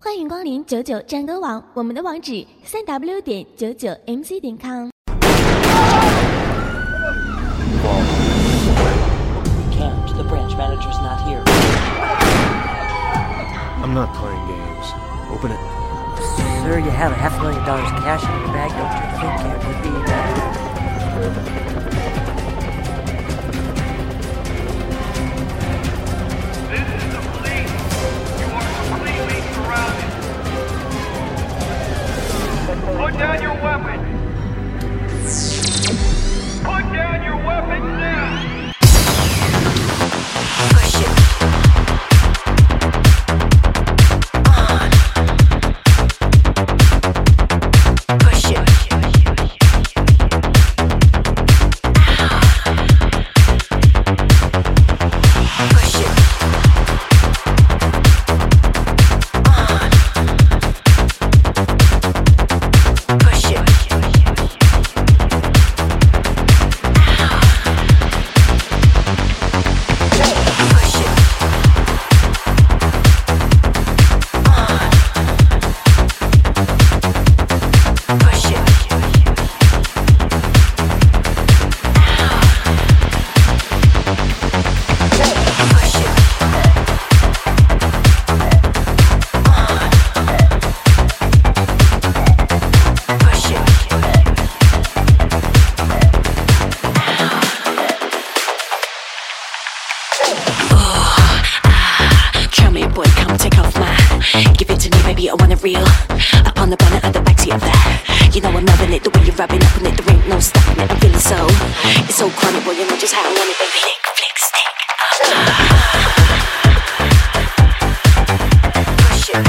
欢迎光临99战歌网，我们的网址3w.99mc.com。 The branch manager's not here. I'm not playing games. Open it. Sir, you have $500,000 cash in your bag. Don't you think it would be This is the police. You are completely surrounded. Put down your weapon. Put down your weapons now. Push it. Push it. Push it. Push it. Push it. Push it. Push it. Push it. Tell me, boy, come take off my. Give it to me, baby, I want it real. Up on the bonnet of the backseat of that. You know I'm loving it, the way you're rubbing up on it, there ain't no stopping it. I'm feeling so, it's so chronic, boy, you know just how I want it, baby. Lick, flick, stick. Push it.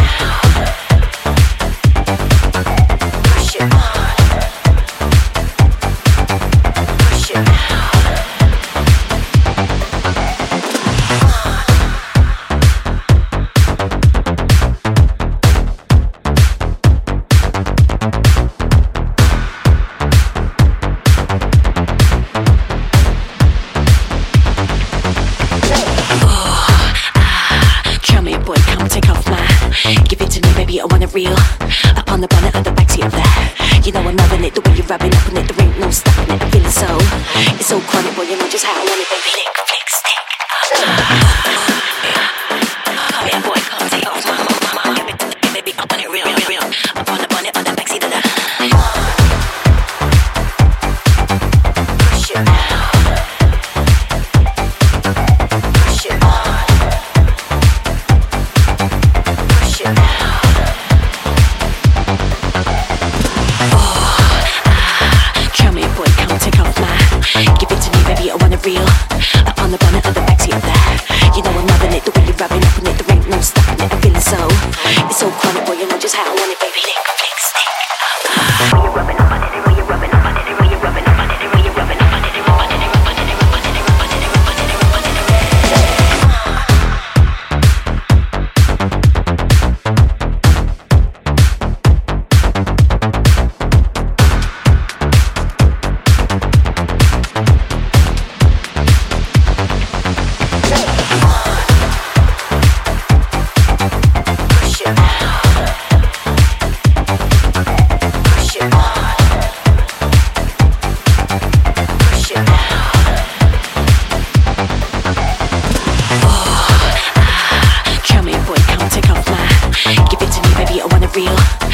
Push it. Push it. Tell me, boy, come take off my. Give it to me, baby, I want it real. Up on the bonnet of the backseat of that. You know I'm loving it, the way you're rubbing up on it, there ain't no stopping it. I'm feeling so, it's so chronic, boy, you know just how I want it, baby. Lick, flick, stick. Yeah, boy, come take off my. Give it to me, baby, I want it real, real, real. Up on the bonnet of the backseat of that. Push it. Push it. Push it. Tell me, boy, come take off my. Give it to me, baby, I want it real. Up on the bonnet of the backseat of that. You know I'm loving it, the way you're rubbing up on it, there ain't no stopping it. I'm feeling so, it's so chronic, boy, you know just how I want it, baby. Lick, flick, stick. The way you're rubbing up on it, the way you're rubbing up on it, the way you're rubbing up on it, the way you're rubbing up on it, rub on it, rub on it, rub on it, rub on it, rub on it, rub on it, push it. Push it. Push it. Tell me, boy, come take off my. Give it to me, baby, I want it real.